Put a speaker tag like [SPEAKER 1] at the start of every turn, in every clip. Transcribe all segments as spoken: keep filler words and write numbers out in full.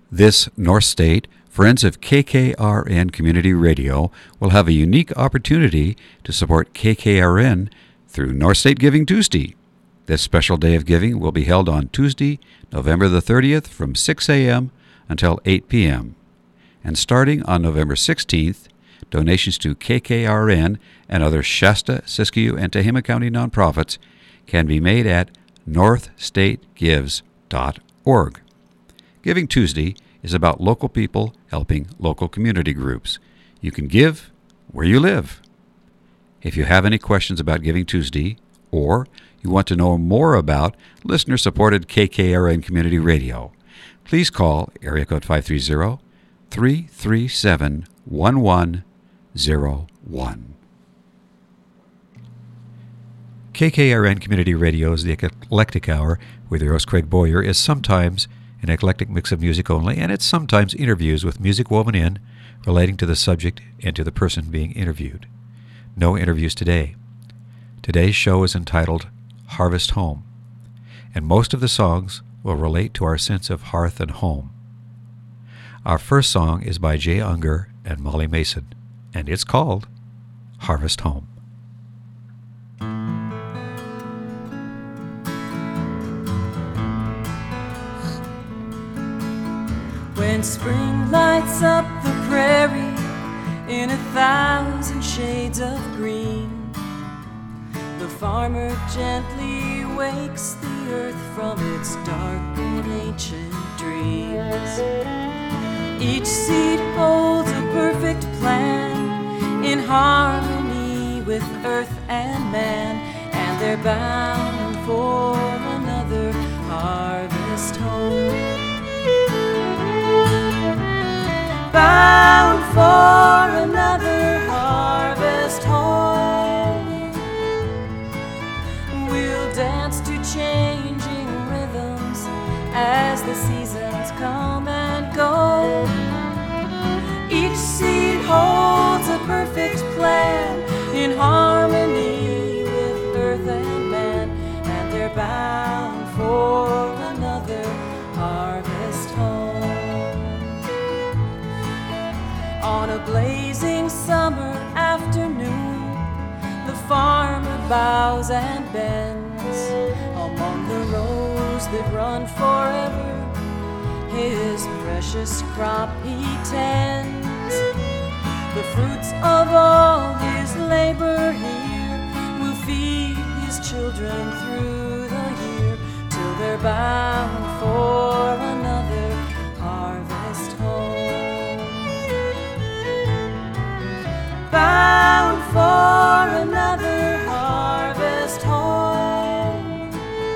[SPEAKER 1] This North State Friends of K K R N Community Radio will have a unique opportunity to support K K R N through North State Giving Tuesday. This special day of giving will be held on Tuesday, November the thirtieth from six a.m. until eight p.m. And starting on November sixteenth, donations to K K R N and other Shasta, Siskiyou, and Tehama County nonprofits can be made at north state gives dot org. Giving Tuesday is about local people helping local community groups. You can give where you live. If you have any questions about Giving Tuesday, or you want to know more about listener-supported K K R N Community Radio, please call area code five three zero, three three seven, one one zero one. K K R N Community Radio is the Eclectic Hour, with your host Craig Boyer. Is sometimes an eclectic mix of music only, and it's sometimes interviews with music woven in, relating to the subject and to the person being interviewed. No interviews today. Today's show is entitled Harvest Home, and most of the songs will relate to our sense of hearth and home. Our first song is by Jay Unger and Molly Mason, and it's called Harvest Home.
[SPEAKER 2] When spring lights up the prairie in a thousand shades of green, the farmer gently wakes the earth from its dark and ancient dreams. Each seed holds a perfect plan in harmony with earth and man, and they're bound for another harvest home. Bound for another harvest home. We'll dance to changing rhythms as the seasons come and go. Each seed holds a perfect plan in harmony with earth and man, and they're bound for another harvest home. On a blazing summer afternoon, the farmer bows and bends among the rows that run forever. His precious crop he tends. The fruits of all his labor here will feed his children through the year, till they're bound for another harvest home. Bound for another harvest home.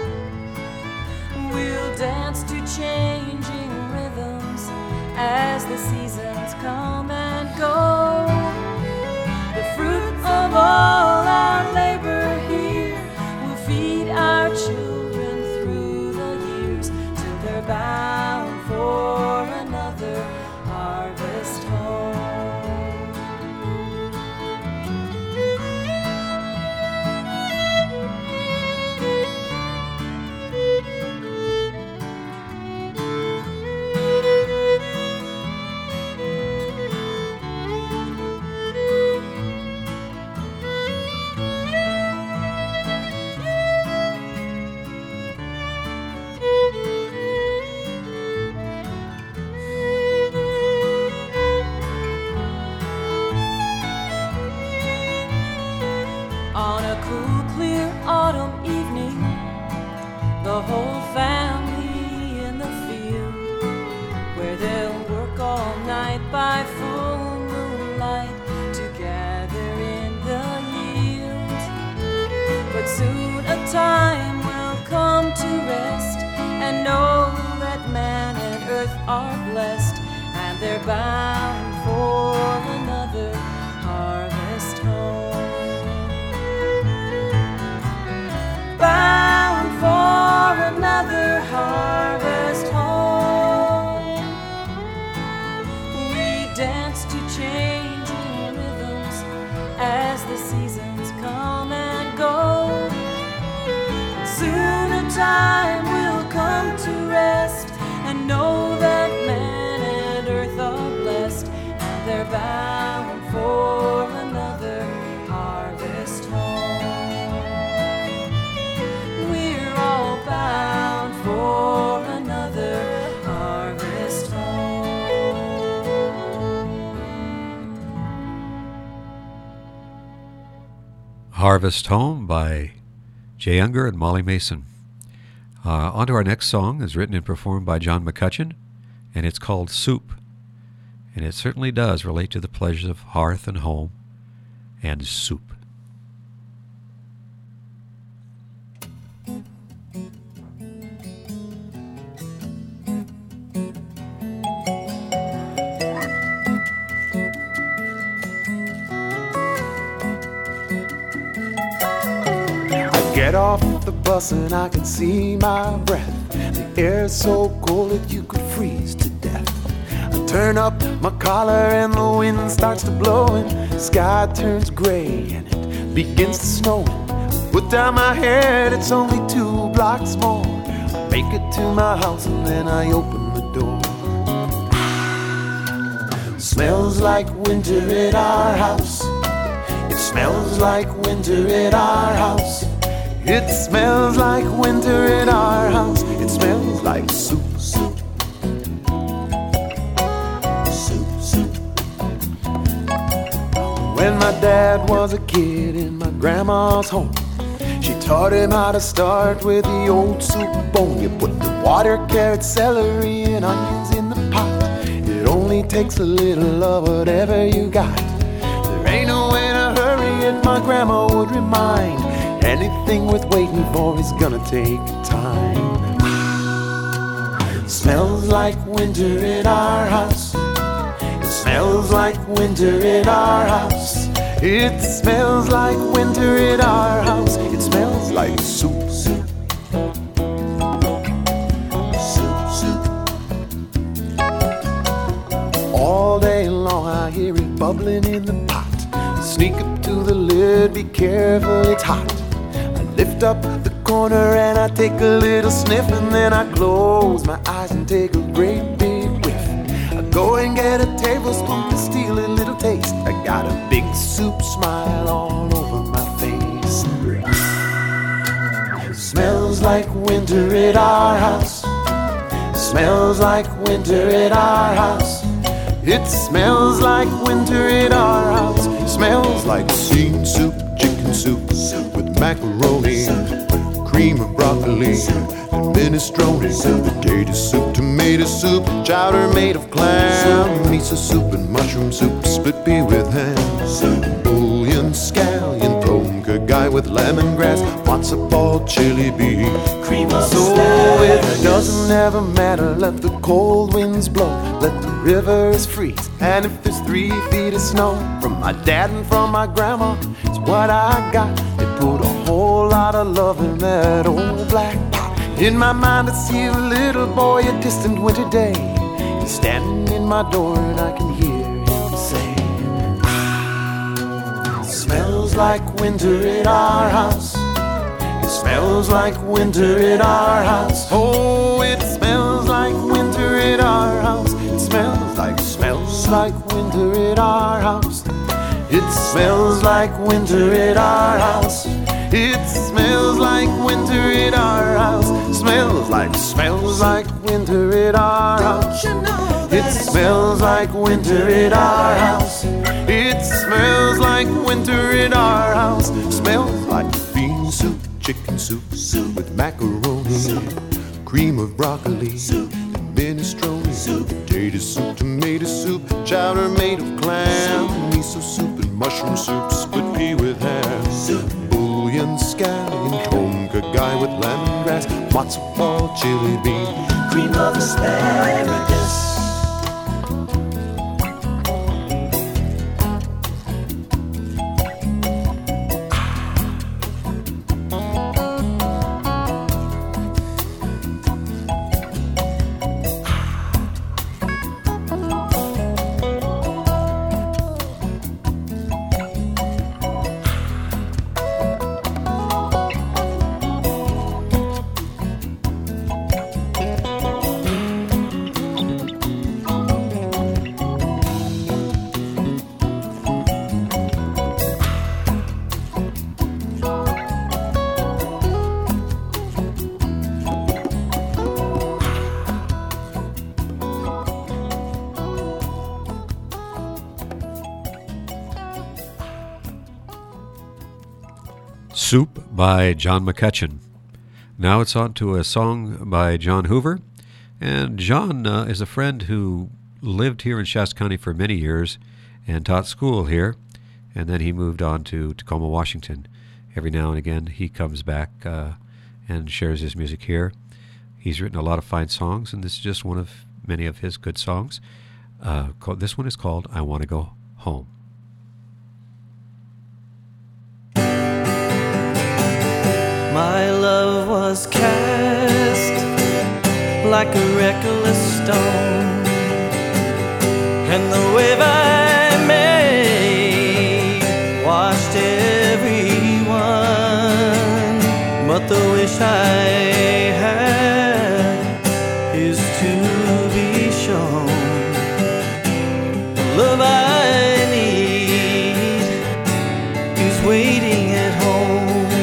[SPEAKER 2] We'll dance to changing rhythms as the seasons come and go. The fruit of all our labor here will feed our children through the years, till they're bound for another harvest home. On a cool, clear autumn evening, the whole family in the field, where they'll work all night by full moonlight to gather in the yield. But soon a time will come to rest, and know that man and earth are blessed, and they're bound for another harvest home. Bound for another harvest home. We dance to changing rhythms as the seasons come and go. Soon a time will come to rest, and know that man
[SPEAKER 1] Harvest Home by Jay Unger and Molly Mason. Uh, on to our next song is written and performed by John McCutcheon, and it's called Soup. And it certainly does relate to the pleasures of hearth and home and soup.
[SPEAKER 3] Get off the bus and I can see my breath. The air's so cold that you could freeze to death. I turn up my collar and the wind starts to blow and the sky turns gray and it begins to snow. Put down my head, it's only two blocks more. I make it to my house and then I open the door. Smells like winter at our house. It smells like winter at our house. It smells like winter in our house. It smells like soup, soup. Soup, soup. When my dad was a kid in my grandma's home, she taught him how to start with the old soup bone. You put the water, carrot, celery, and onions in the pot. It only takes a little of whatever you got. There ain't no way to hurry it, my grandma would remind. Anything worth waiting for is gonna take time. Smells like winter in our house. It smells like winter in our house. It smells like winter in our house. It smells like soup, soup. Soup, soup. All day long I hear it bubbling in the pot. Sneak up to the lid, be careful, it's hot. Lift up the corner and I take a little sniff, and then I close my eyes and take a great big whiff. I go and get a tablespoon to steal a little taste. I got a big soup smile all over my face. Smells like winter at our house. Smells like winter at our house. It smells like winter at our house. It smells like bean soup, chicken soup, soup with macaroni, cream of broccoli, and minestrone, potato soup, tomato soup, chowder made of clam, miso soup and mushroom soup, split pea with ham, bouillon, scallion, tonka guy with lemongrass, matzo ball, chili bean, cream of so it doesn't ever matter. Let the cold winds blow, let the rivers freeze, and if there's three feet of snow from my dad and from my grandma, it's what I got. They put a whole lot of love in that old black pot. In my mind I see a little boy a distant winter day. He's standing in my door and I can hear him say, ah, smells like winter at our house. It smells like winter at our house. Oh, it smells like winter at our house. It smells like, smells like winter at our house. It smells like winter at our house. It smells like winter at our house. Smells like, smells like winter at our house. It smells like winter at our house. It smells like winter at our house. Smells like bean soup, chicken soup, soup with macaroni, cream of broccoli, and minestrone, potato soup, tomato soup, chowder made of clam, miso soup and mushroom soup, split pea with ham, bouillon, scallion, tonka guy with lemongrass, matzo ball, chili bean, cream of asparagus.
[SPEAKER 1] Soup by John McCutcheon. Now it's on to a song by John Hoover. And John uh, is a friend who lived here in Shasta County for many years and taught school here. And then he moved on to Tacoma, Washington. Every now and again he comes back uh, and shares his music here. He's written a lot of fine songs, and this is just one of many of his good songs. Uh, called, this one is called I Want to Go Home.
[SPEAKER 4] My love was cast like a reckless stone, and the wave I made washed everyone. But the wish I had is to be shown the love I need is waiting at home.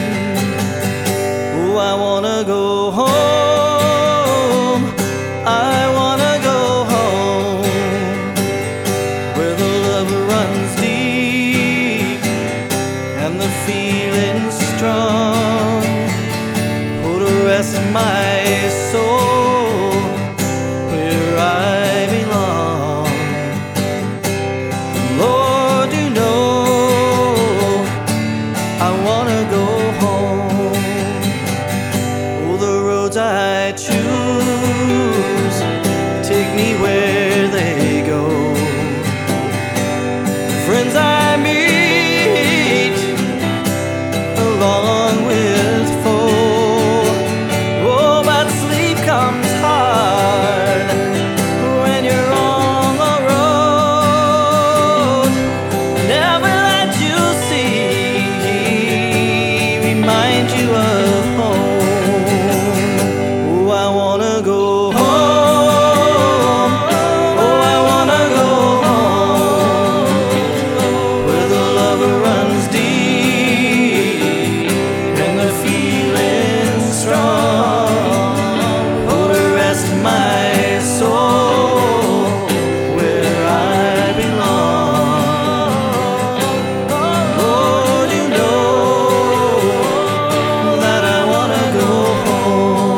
[SPEAKER 4] I wanna go home, I wanna go home, where the love runs deep and the feeling's strong. Put a rest in my soul where I belong. Lord, you know I wanna go home. I choose, take me where they go. Friends I meet along with foe. Oh, but sleep comes hard when you're on the road. Never let you see remind you of home. I wanna go home, oh I wanna go home, where the love runs deep and the feeling's strong. Oh, to rest my soul where I belong. Lord, you know that I wanna go home.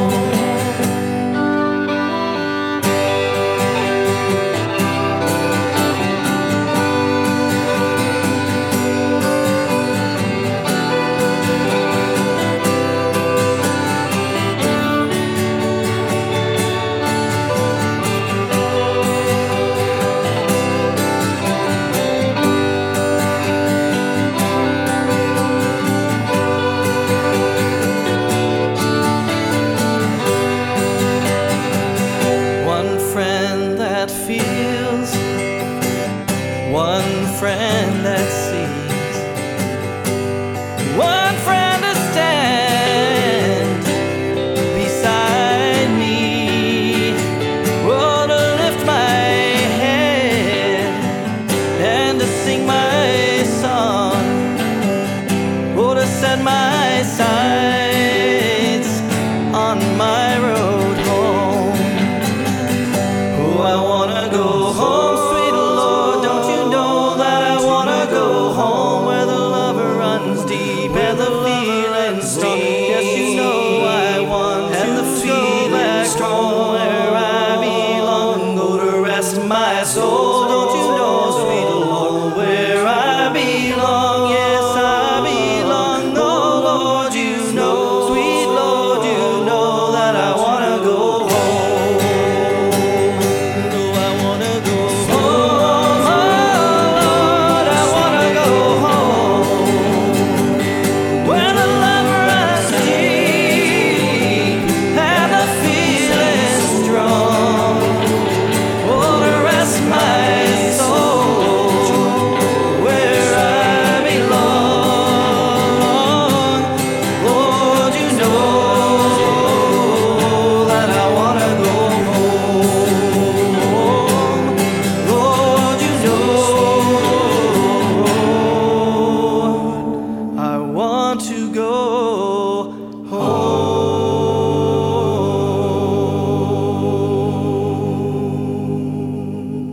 [SPEAKER 4] One friend that feels, one friend that sees, one friend to stand beside me. Oh, to lift my head and to sing my song. Oh, to set my sights on my road home. Oh, I wanna go home, sweet Lord, don't you know that I wanna go home, where the love runs deep and the feeling's strong. Yes, you know I want and the feeling's strong, where I belong. Go to rest my soul, don't you know, sweet Lord, where I belong. Yes, I belong. Oh, Lord, you know, sweet Lord, you know that I wanna go home.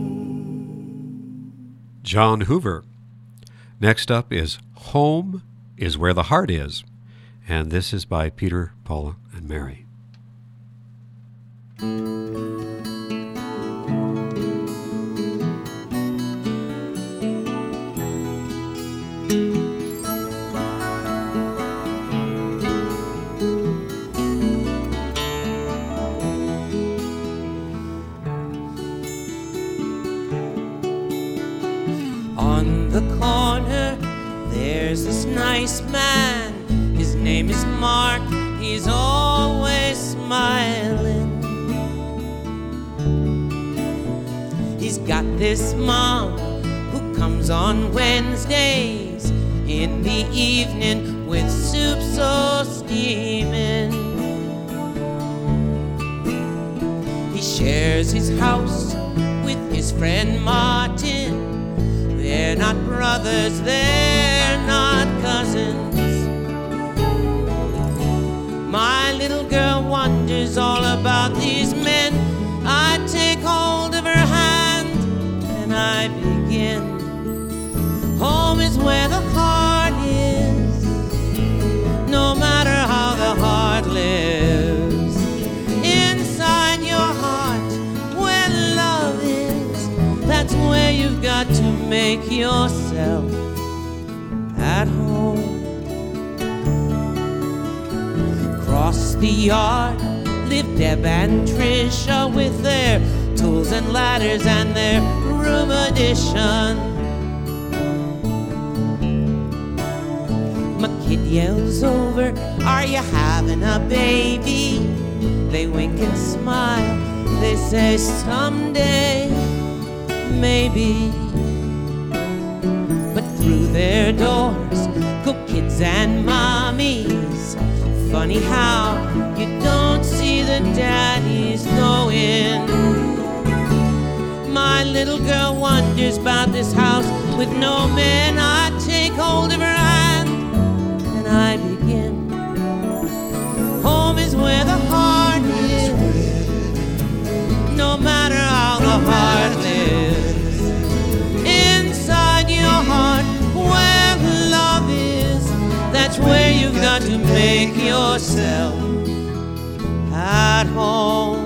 [SPEAKER 1] John Hoover. Next up is Home is Where the Heart Is. And this is by Peter, Paula, and Mary.
[SPEAKER 5] On the corner, there's this nice man. His name is Mark. He's always smiling. He's got this mom who comes on Wednesdays in the evening with soup so steaming. He shares his house with his friend Martin. They're not brothers, they're not cousins. My little girl wonders all about these men. I take hold of her hand and I begin. Home is where the heart is, no matter how the heart lives. Inside your heart, where love is, that's where you've got to make yourself at home. Across the yard live Deb and Trisha with their tools and ladders and their room addition. My kid yells over, "Are you having a baby?" They wink and smile, they say someday, maybe. But through their doors go kids and mommies. Funny how you don't see the daddies going. My little girl wonders about this house with no men. I take hold of her hand and I begin. Home is where the heart is, no matter how the heart lives. Inside your heart, where love is, that's where you've got to make yourself at home.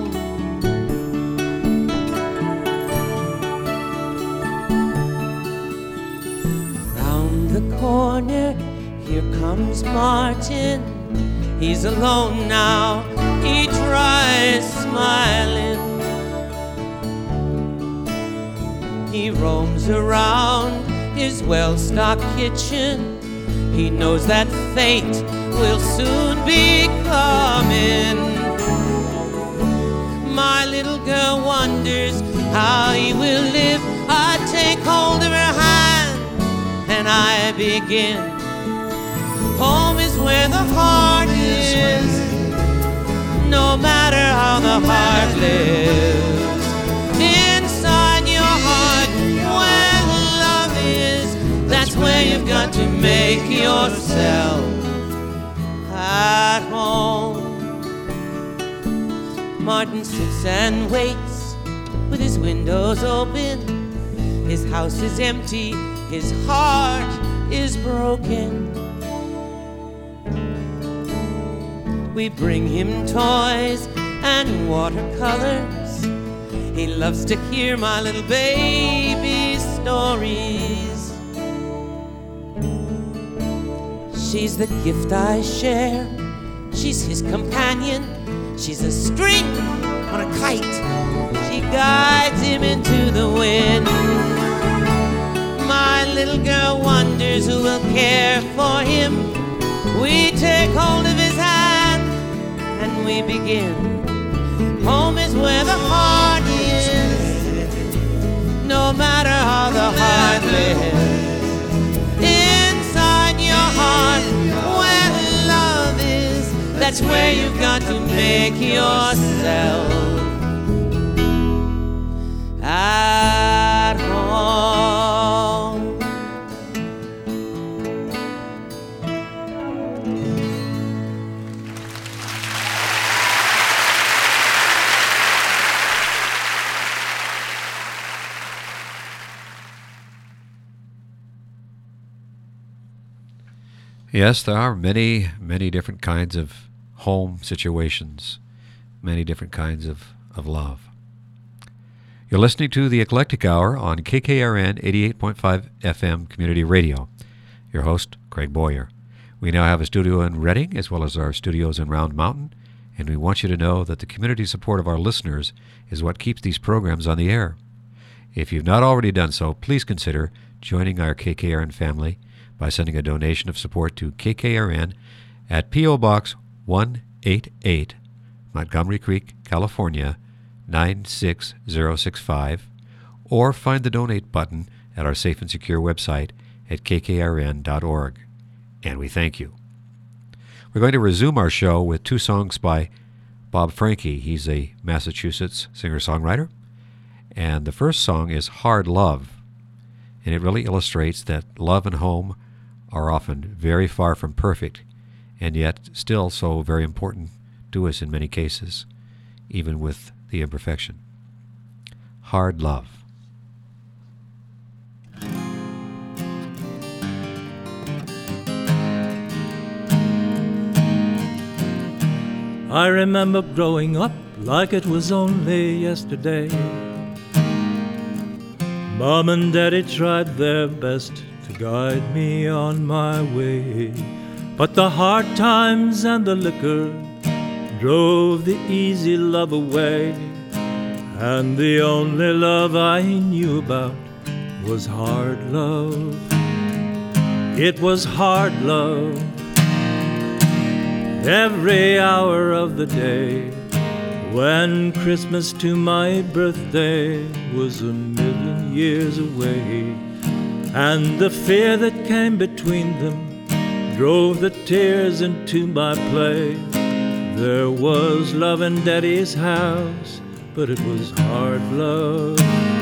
[SPEAKER 5] Round the corner, here comes Martin. He's alone now, he tries smiling. He roams around his well-stocked kitchen. He knows that fate will soon be coming. My little girl wonders how he will live. I take hold of her hand and I begin. Home is where the heart is, no matter how the heart lives. Inside your heart, where love is, that's where you've got to make yourself at home. Martin sits and waits with his windows open. His house is empty, his heart is broken. We bring him toys and watercolors. He loves to hear my little baby's stories. She's the gift I share, she's his companion. She's a string on a kite, she guides him into the wind. My little girl wonders who will care for him. We take hold of his hand and we begin. Home is where the heart is, no matter how the heart lives. Inside your heart, where love is, that's where you've got to make yourself at home.
[SPEAKER 1] Yes, there are many, many different kinds of home situations, many different kinds of, of love. You're listening to the Eclectic Hour on K K R N eighty-eight point five F M Community Radio. Your host, Craig Boyer. We now have a studio in Reading as well as our studios in Round Mountain, and we want you to know that the community support of our listeners is what keeps these programs on the air. If you've not already done so, please consider joining our K K R N family by sending a donation of support to K K R N at P O. Box one eighty-eight, Montgomery Creek, California, nine six zero six five, or find the donate button at our safe and secure website at k k r n dot org. And we thank you. We're going to resume our show with two songs by Bob Franke. He's a Massachusetts singer-songwriter. And the first song is Hard Love. And it really illustrates that love and home are often very far from perfect, and yet still so very important to us in many cases, even with the imperfection. Hard Love.
[SPEAKER 6] I remember growing up like it was only yesterday. Mom and Daddy tried their best to guide me on my way, but the hard times and the liquor drove the easy love away, and the only love I knew about was hard love. It was hard love every hour of the day, when Christmas to my birthday was a million years away, and the fear that came between them drove the tears into my play. There was love in Daddy's house, but it was hard love.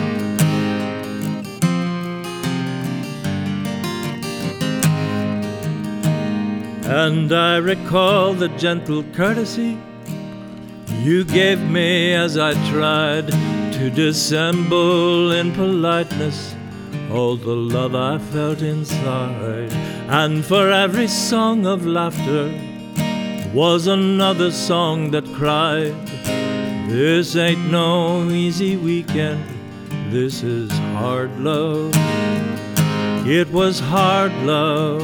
[SPEAKER 6] And I recall the gentle courtesy you gave me as I tried to dissemble in politeness all the love I felt inside. And for every song of laughter was another song that cried, this ain't no easy weekend, this is hard love. It was hard love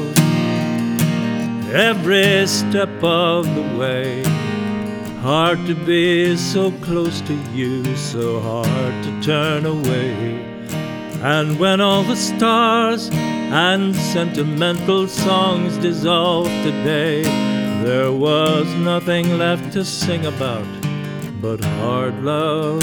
[SPEAKER 6] every step of the way. Hard to be so close to you, so hard to turn away. And when all the stars and sentimental songs dissolved today, there was nothing left to sing about but hard love.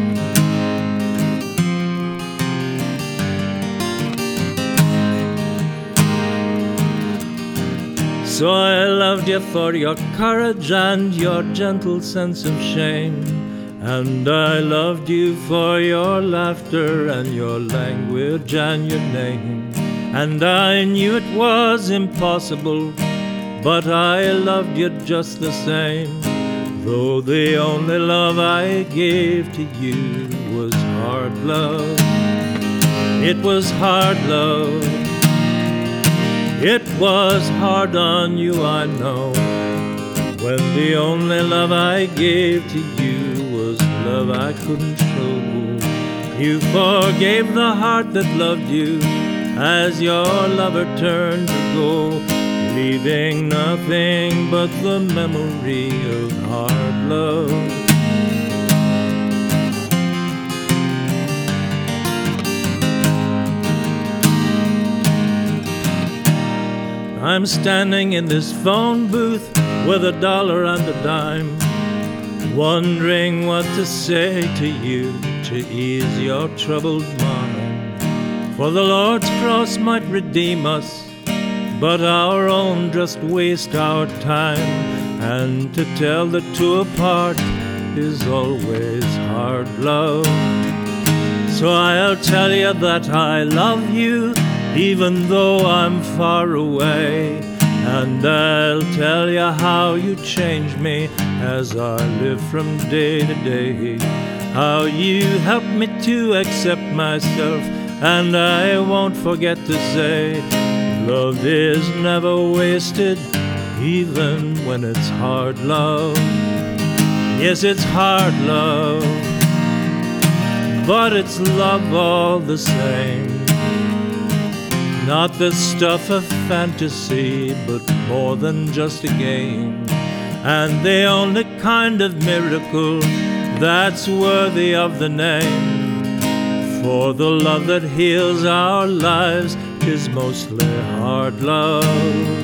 [SPEAKER 6] So I loved you for your courage and your gentle sense of shame, and I loved you for your laughter and your language and your name. And I knew it was impossible, but I loved you just the same, though the only love I gave to you was hard love. It was hard love. It was hard on you, I know, when the only love I gave to you was love I couldn't show. You forgave the heart that loved you as your lover turned to go, leaving nothing but the memory of hard love. I'm standing in this phone booth with a dollar and a dime, wondering what to say to you to ease your troubled mind. For the Lord's cross might redeem us, but our own just waste our time, and to tell the two apart is always hard love. So I'll tell you that I love you, even though I'm far away, and I'll tell you how you change me as I live from day to day, how you help me to accept myself, and I won't forget to say, Love is never wasted, even when it's hard love. Yes, it's hard love, but it's love all the same. Not the stuff of fantasy, but more than just a game. And the only kind of miracle that's worthy of the name. For the love that heals our lives is mostly hard love.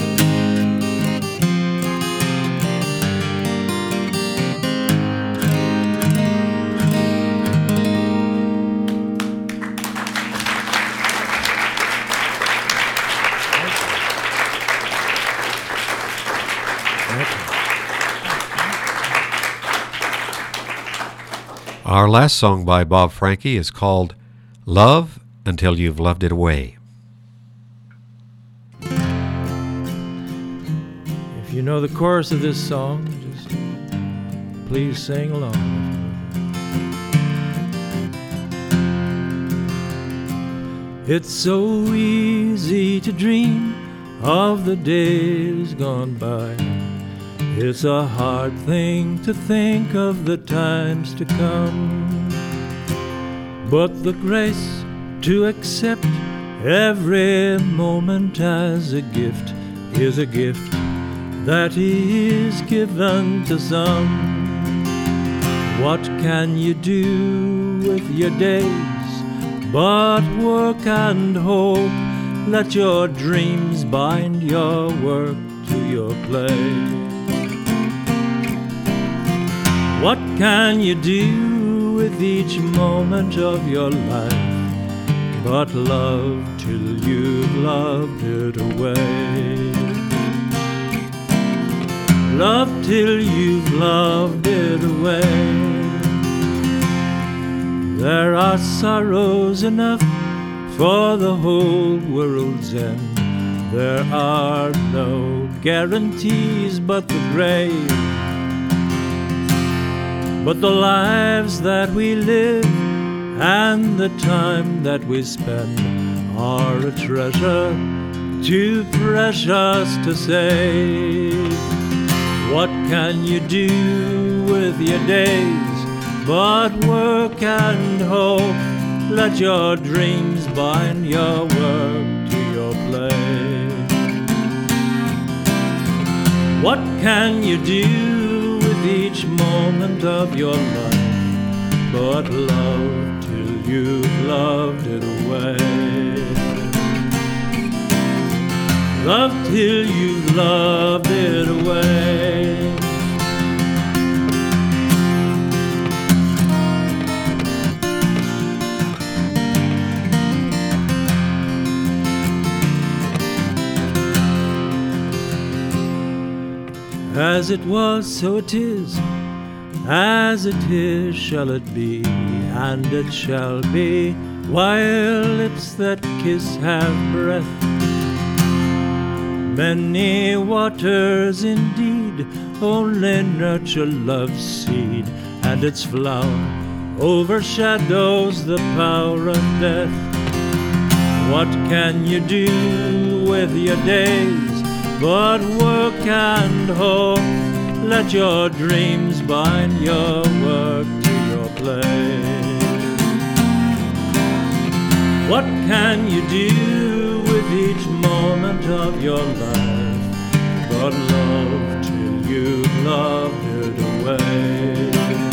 [SPEAKER 1] Our last song by Bob Franke is called Love Until You've Loved It Away.
[SPEAKER 6] If you know the chorus of this song, just please sing along. It's so easy to dream of the days gone by. It's a hard thing to think of the times to come. But the grace to accept every moment as a gift is a gift that is given to some. What can you do with your days but work and hope? Let your dreams bind your work to your play. What can you do with each moment of your life but love till you've loved it away? Love till you've loved it away. There are sorrows enough for the whole world's end. There are no guarantees but the grave. But the lives that we live and the time that we spend are a treasure too precious to save. What can you do with your days but work and hope? Let your dreams bind your work to your play. What can you do each moment of your life but love till you've loved it away? Love till you've loved it away. As it was, so it is, as it is shall it be, and it shall be while lips that kiss have breath. Many waters indeed only nurture love's seed, and its flower overshadows the power of death. What can you do with your days but work and hope? Let your dreams bind your work to your play. What can you do with each moment of your life but love till you've loved it away?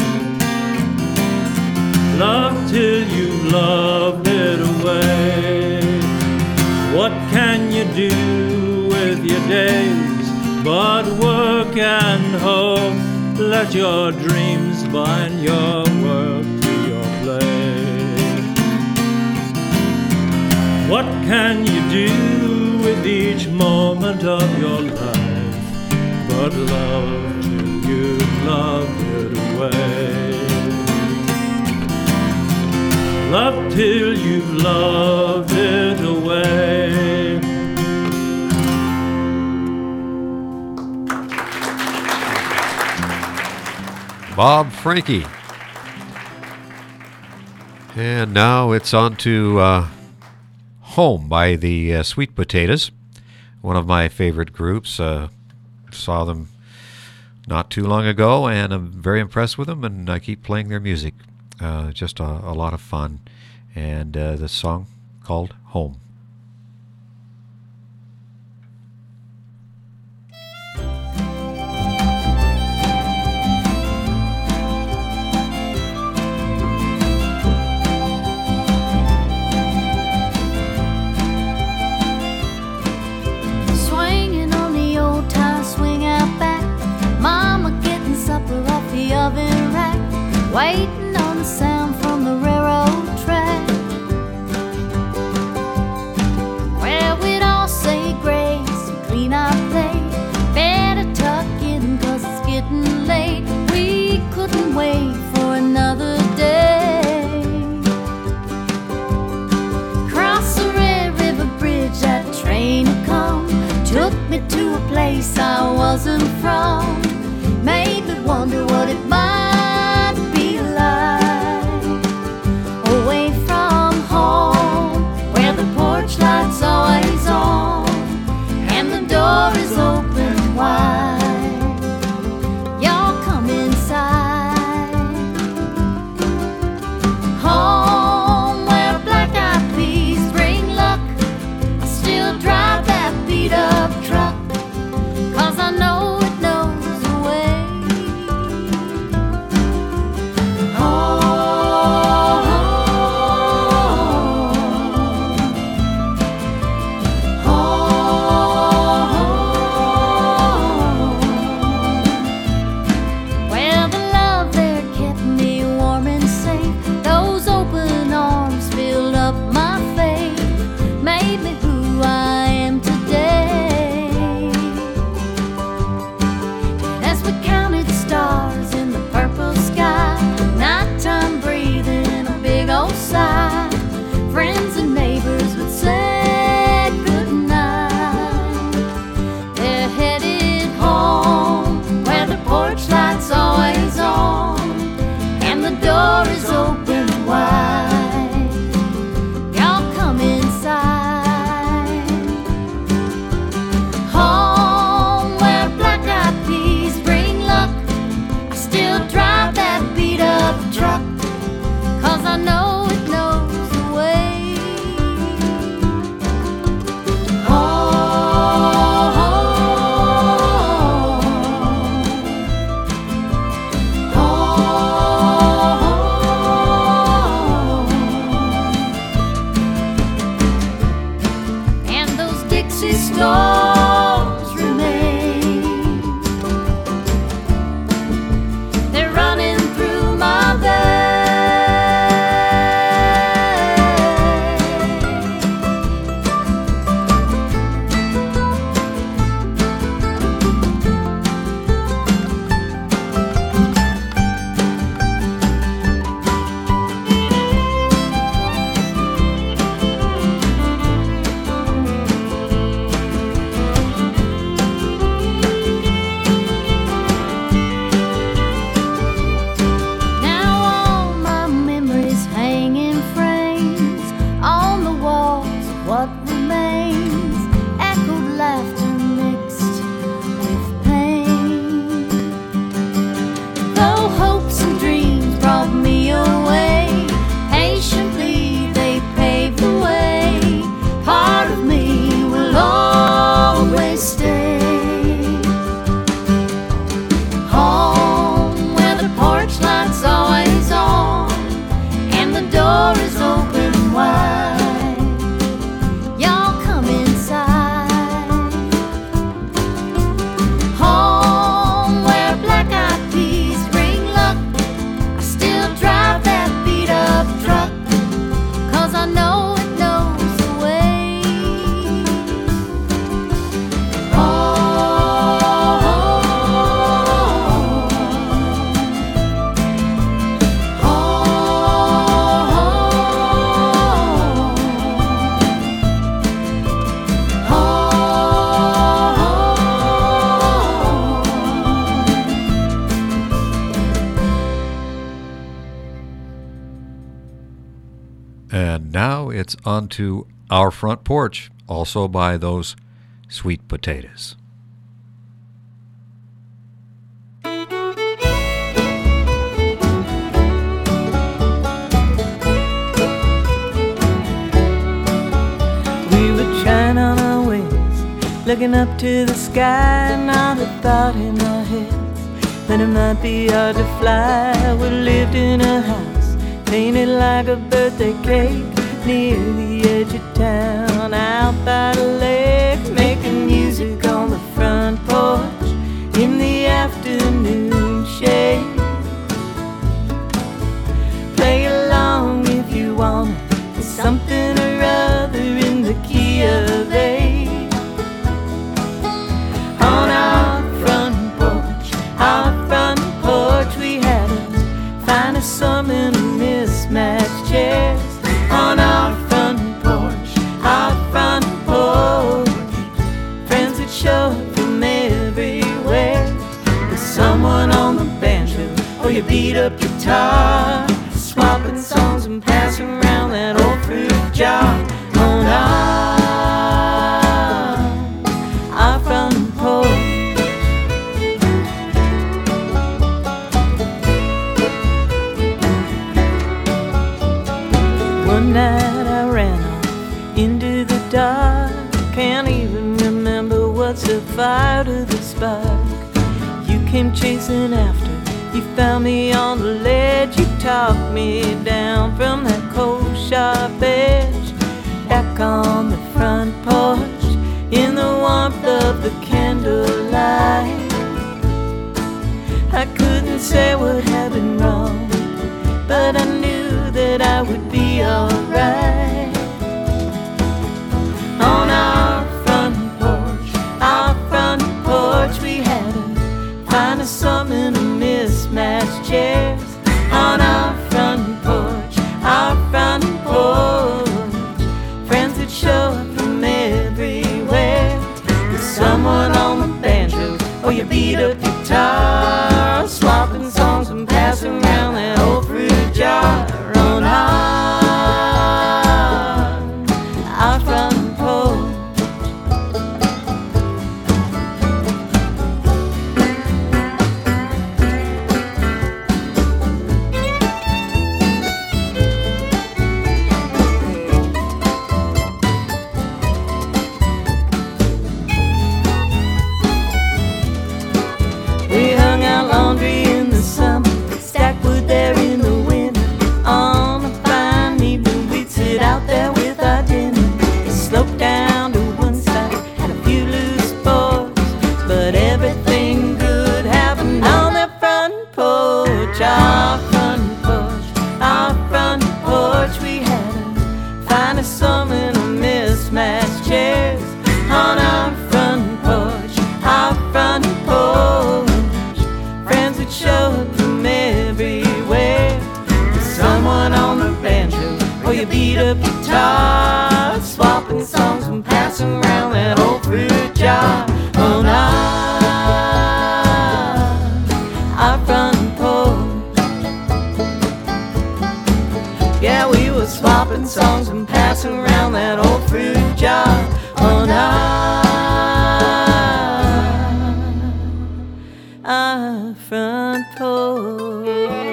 [SPEAKER 6] Love till you've loved it away. What can you do with your days but work and hope? Let your dreams bind your work to your play. What can you do with each moment of your life but love till you've loved it away? Love till you've loved it away.
[SPEAKER 1] Bob Franke. And now it's on to uh, Home by the uh, Sweet Potatoes.
[SPEAKER 7] one of my favorite groups. Uh, saw them not too long ago, and I'm very impressed with them, and I keep playing their music. Uh, just a, a lot of fun. And uh, the song called Home.
[SPEAKER 2] Swinging on the old tire swing out back, Mama getting supper off the oven rack, waiting on the sound from the railroad track. Well, we'd all say grace and clean our plate. Better tuck in 'cause it's getting late. We couldn't wait for another day. Cross the Red River Bridge, that train had come, took me to a place I wasn't from, made me wonder what it might be like away from home, where the porch light's always on and the door is open wide. Y'all come inside. Home where black-eyed peas bring luck. I still drive that beat-up truck, 'cause I know it knows the way. Home, home. Well, the love there kept me warm and safe. Those open arms filled up my faith, made me who I am today. As we counted stars in the purple sky, nighttime breathing a big old sigh, friends and neighbors would say goodnight. They're headed home, where the porch light's always on and the door is open wide. Y'all come inside. Home where black-eyed peas bring luck. I still drive that beat-up truck, 'cause I know it knows the way. Home, home. And those Dixie stores remain. They're running through my Now all my memories hang in frames on the walls of what remains, echoed laughter mixed with pain. Though hopes and dreams brought me away, patiently they paved the way. Part of me will always stay. Home where the porch light's always on and the door is open wide. Y'all come inside. Home where black-eyed peas bring luck. I still drive that beat-up truck, 'cause I know it knows the way.
[SPEAKER 7] And now it's on to Our Front Porch, also by those Sweet Potatoes.
[SPEAKER 2] We were trying on our ways, looking up to the sky, not a thought in our heads that it might be hard to fly. We lived in a house painted like a birthday cake near the edge of town, out by the lake, making music on the front porch in the afternoon shade. Play along if you want it, there's something or other in the key of A. On our front porch, our front porch, we had a finest summer in mismatched chairs. On our front porch, our front porch, friends would show up from everywhere. There's someone on the banjo or your beat up guitar, swapping songs and passing around that old fruit jar. On our, our front porch. One night I ran off into the dark, can't even remember what set fire to the spark. You came chasing after, you found me on the ledge, you talked me down from that cold sharp edge. Back on the front porch, in the warmth of the candlelight, I couldn't say what had been wrong, but I knew that I would be alright. On our front porch, our front porch, we had a finest summer in mismatched chairs. On our front porch, our front porch, friends would show up from everywhere. There's someone on the banjo or your beat up guitar, swapping songs and passing around that old fruit jar. On our, our front porch. We hung out laundry in the summer, stacked wood there in the winter. On a fine evening, we'd sit out there with our dinner. It sloped down to one side, had a few loose boards, but everything good happened on that front porch. Our front porch, our front porch, we had a finest summer in a mismatched chairs. On our front porch, our front porch, friends would show up from everywhere. There's someone on the banjo or your beat up guitar, swapping songs and passing around that old fruit jar. On our, our front porch. Yeah, we were swapping songs and passing around that old fruit jar. On our, our front porch.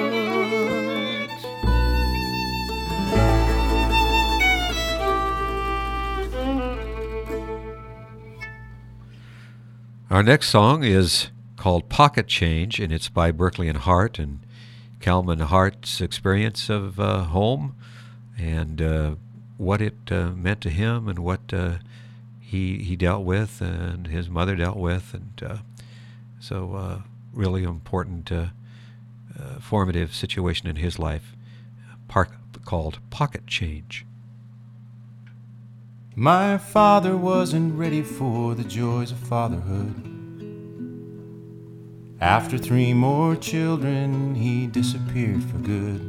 [SPEAKER 7] Our next song is called Pocket Change, and it's by Berkeley and Hart, and Calvin Hart's experience of uh, home and uh, what it uh, meant to him and what uh, he he dealt with and his mother dealt with, and uh, so uh, really important, uh, uh, formative situation in his life, park, called Pocket Change.
[SPEAKER 3] My father wasn't ready for the joys of fatherhood. After three more children, he disappeared for good.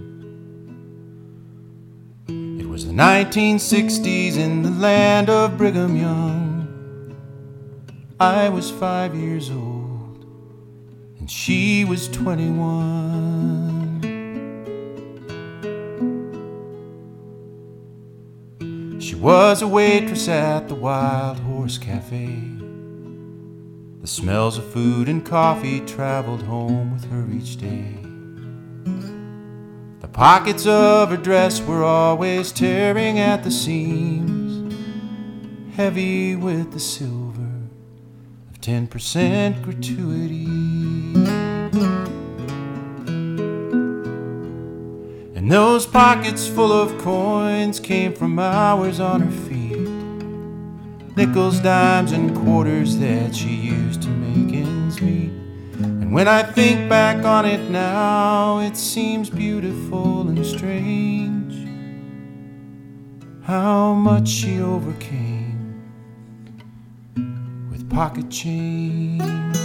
[SPEAKER 3] It was the nineteen sixties in the land of Brigham Young. I was five years old, and she was twenty-one. She was a waitress at the Wild Horse Cafe. The smells of food and coffee traveled home with her each day. The pockets of her dress were always tearing at the seams, heavy with the silver of ten percent gratuity. And those pockets full of coins came from hours on her feet, nickels, dimes, and quarters that she used to make ends meet. And when I think back on it now, it seems beautiful and strange how much she overcame with pocket change.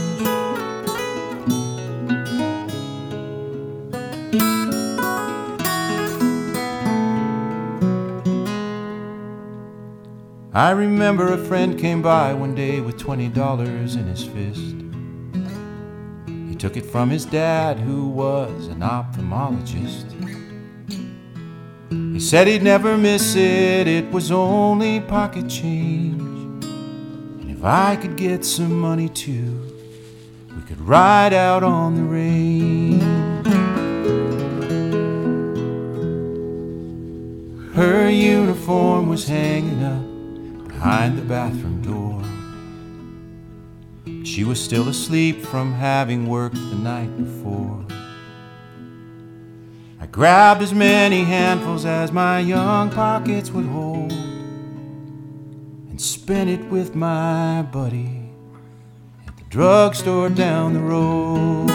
[SPEAKER 3] I remember a friend came by one day with twenty dollars in his fist. He took it from his dad, who was an ophthalmologist. He said he'd never miss it, it was only pocket change. And if I could get some money too, we could ride out on the range. Her uniform was hanging up behind the bathroom door. She was still asleep from having worked the night before. I grabbed as many handfuls as my young pockets would hold and spent it with my buddy at the drugstore down the road.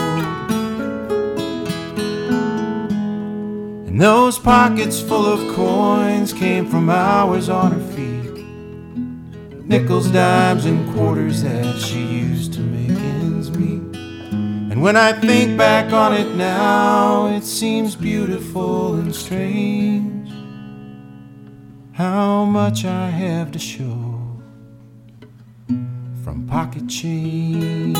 [SPEAKER 3] And those pockets full of coins came from hours on her feet, nickels, dimes, and quarters that she used to make ends meet. And when I think back on it now, it seems beautiful and strange how much I have to show from pocket change.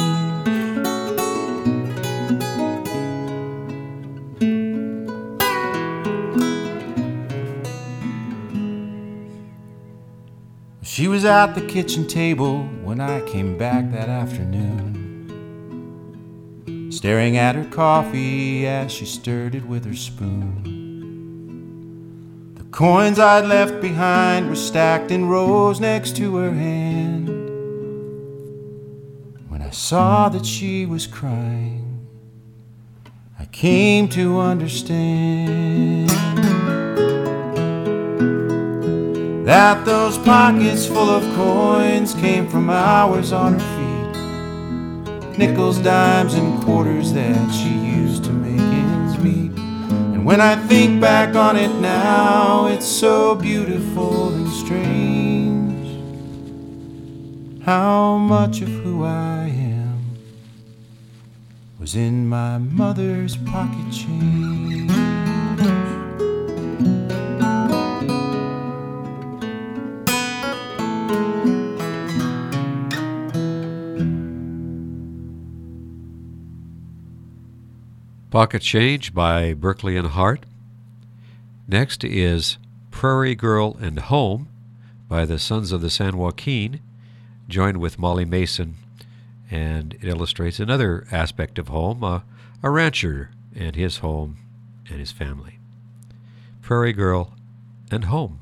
[SPEAKER 3] She was at the kitchen table when I came back that afternoon, staring at her coffee as she stirred it with her spoon. The coins I'd left behind were stacked in rows next to her hand. When I saw that she was crying, I came to understand that those pockets full of coins came from hours on her feet, nickels, dimes, and quarters that she used to make ends meet. And when I think back on it now, it's so beautiful and strange how much of who I am was in my mother's pocket change.
[SPEAKER 1] Pocket Change by Berkeley and Hart. Next is Prairie Girl and Home by the Sons of the San Joaquin, joined with Molly Mason, and it illustrates another aspect of home, uh, a rancher and his home and his family. Prairie Girl and Home.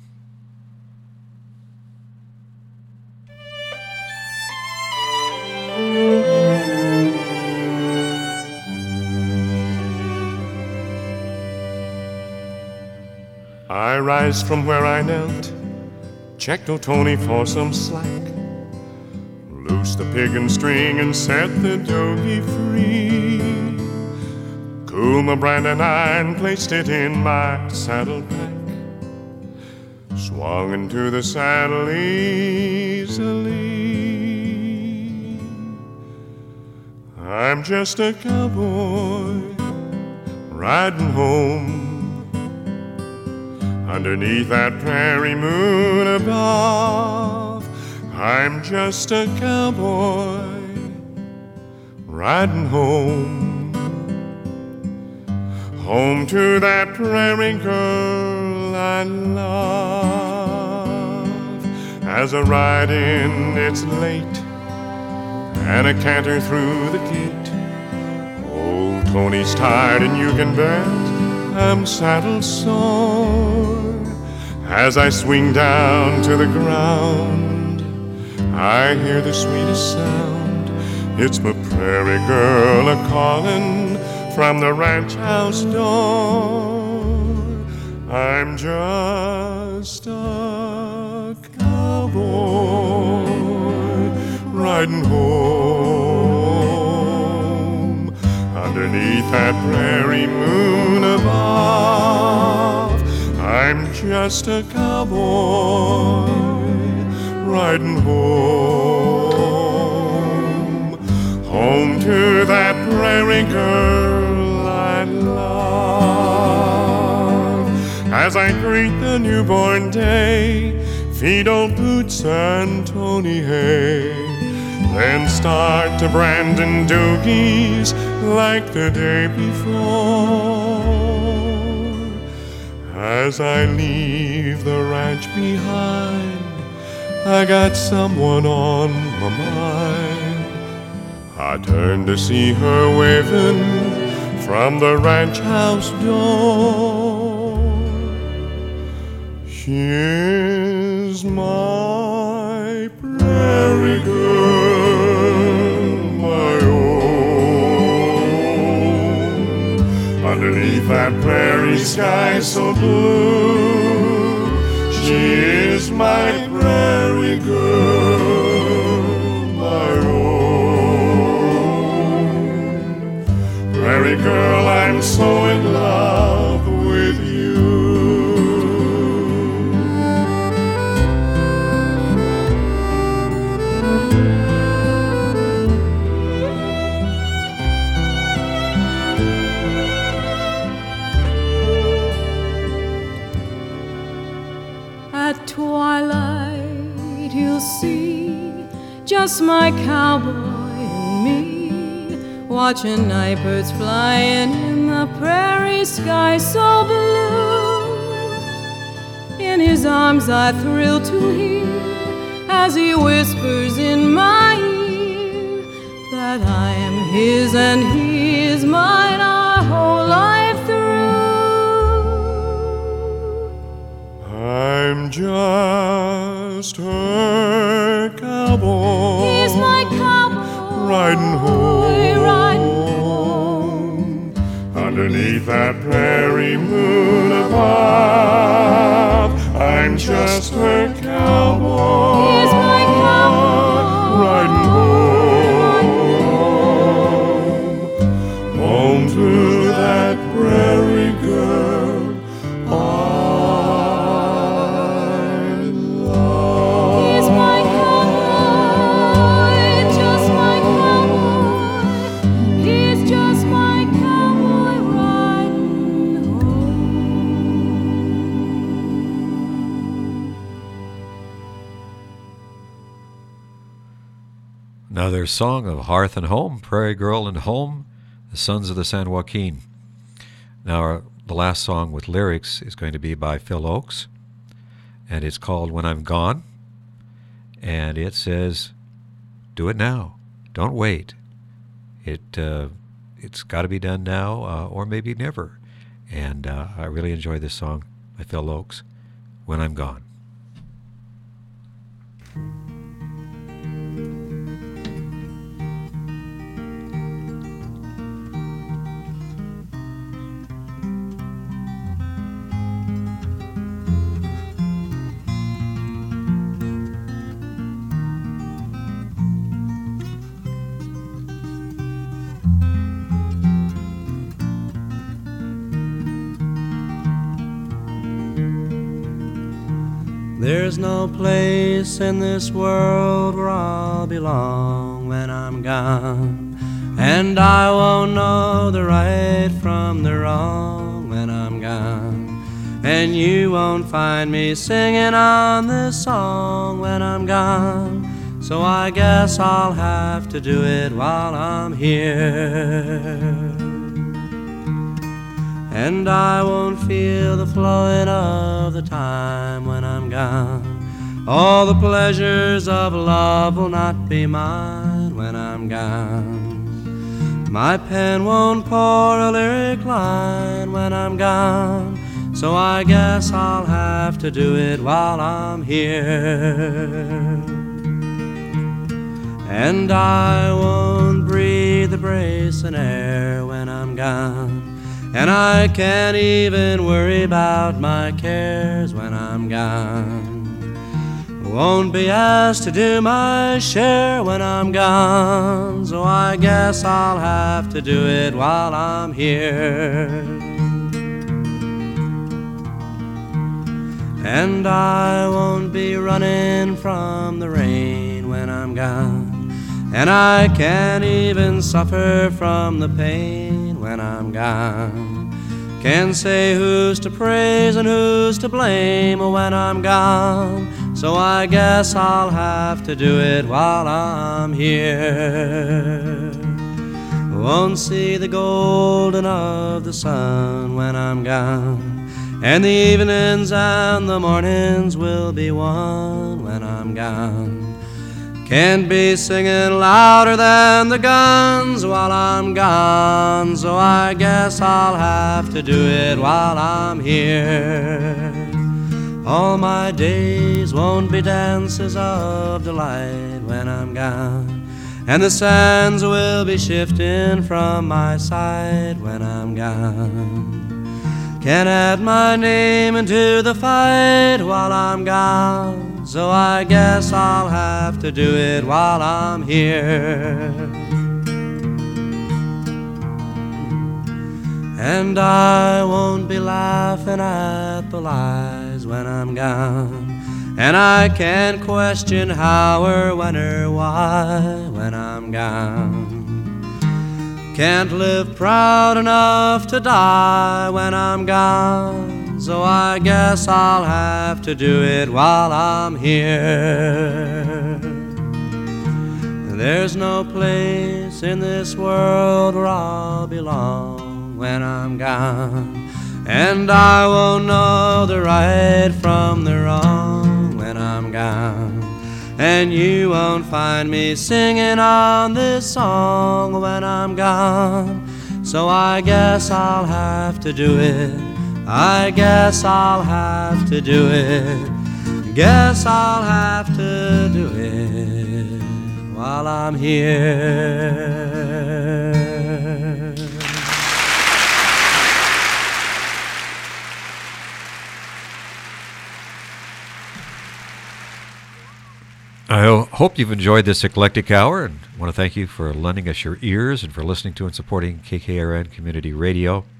[SPEAKER 8] I rise from where I knelt, checked O'Tony for some slack, loosed the pig and string and set the dogie free. Cooled my brand and iron, placed it in my saddleback, swung into the saddle easily. I'm just a cowboy riding home underneath that prairie moon above. I'm just a cowboy riding home, home to that prairie girl I love. As I ride in, it's late, and I canter through the gate. Old Tony's tired, and you can bet I'm saddle sore. As I swing down to the ground, I hear the sweetest sound. It's my prairie girl a-calling from the ranch house door. I'm just a cowboy riding home underneath that prairie moon above. I'm just a cowboy riding home, home to that prairie girl I love. As I greet the newborn day, feed old Boots and Tony Hay, then start to Brandon Doogies like the day before. As I leave the ranch behind, I got someone on my mind. I turn to see her waving from the ranch house door. She is my prairie girl, my own, underneath that prairie sky so blue. She is my prairie girl, my own. Prairie girl, I'm so in love with you.
[SPEAKER 2] At twilight you'll see just my cowboy and me, watching night birds flying in the prairie sky so blue. In his arms I thrill to hear as he whispers in my ear that I am his and he is mine our whole life through.
[SPEAKER 8] I'm just her cowboy.
[SPEAKER 2] He's my cowboy,
[SPEAKER 8] riding home,
[SPEAKER 2] riding home
[SPEAKER 8] underneath that prairie moon above. I'm just her cowboy.
[SPEAKER 2] He's my cowboy,
[SPEAKER 8] riding home, home to that prairie girl I love.
[SPEAKER 2] He's my cowboy, just my cowboy. He's just my cowboy riding home.
[SPEAKER 7] Another song of hearth and home, Prairie Girl and Home, the Sons of the San Joaquin. Now, our, the last song with lyrics is going to be by Phil Oakes, and it's called When I'm Gone, and it says, do it now, don't wait. It, uh, it's got to be done now, uh, or maybe never. And uh, I really enjoy this song by Phil Oakes, When I'm Gone.
[SPEAKER 4] There's no place in this world where I'll belong when I'm gone, and I won't know the right from the wrong when I'm gone, and you won't find me singing on this song when I'm gone. So I guess I'll have to do it while I'm here, and I won't feel the flowing of the time when I'm gone.
[SPEAKER 5] All the pleasures of love will not be mine when I'm gone. My pen won't pour a lyric line when I'm gone, so I guess I'll have to do it while I'm here. And I won't breathe the bracing air when I'm gone, and I can't even worry about my cares when I'm gone. Won't be asked to do my share when I'm gone, so I guess I'll have to do it while I'm here. And I won't be running from the rain when I'm gone, and I can't even suffer from the pain when I'm gone. Can't say who's to praise and who's to blame when I'm gone, so I guess I'll have to do it while I'm here. Won't see the golden of the sun when I'm gone, and the evenings and the mornings will be one when I'm gone. Can't be singing louder than the guns while I'm gone, so I guess I'll have to do it while I'm here. All my days won't be dances of delight when I'm gone, and the sands will be shifting from my side when I'm gone. Can't add my name into the fight while I'm gone, so I guess I'll have to do it while I'm here. And I won't be laughing at the lies when I'm gone, and I can't question how or when or why when I'm gone. Can't live proud enough to die when I'm gone, so I guess I'll have to do it while I'm here. There's no place in this world where I'll belong when I'm gone, and I won't know the right from the wrong when I'm gone. And you won't find me singing on this song when I'm gone, so I guess I'll have to do it. I guess I'll have to do it. Guess I'll have to do it while I'm here.
[SPEAKER 7] I ho- hope you've enjoyed this eclectic hour, and want to thank you for lending us your ears and for listening to and supporting K K R N Community Radio.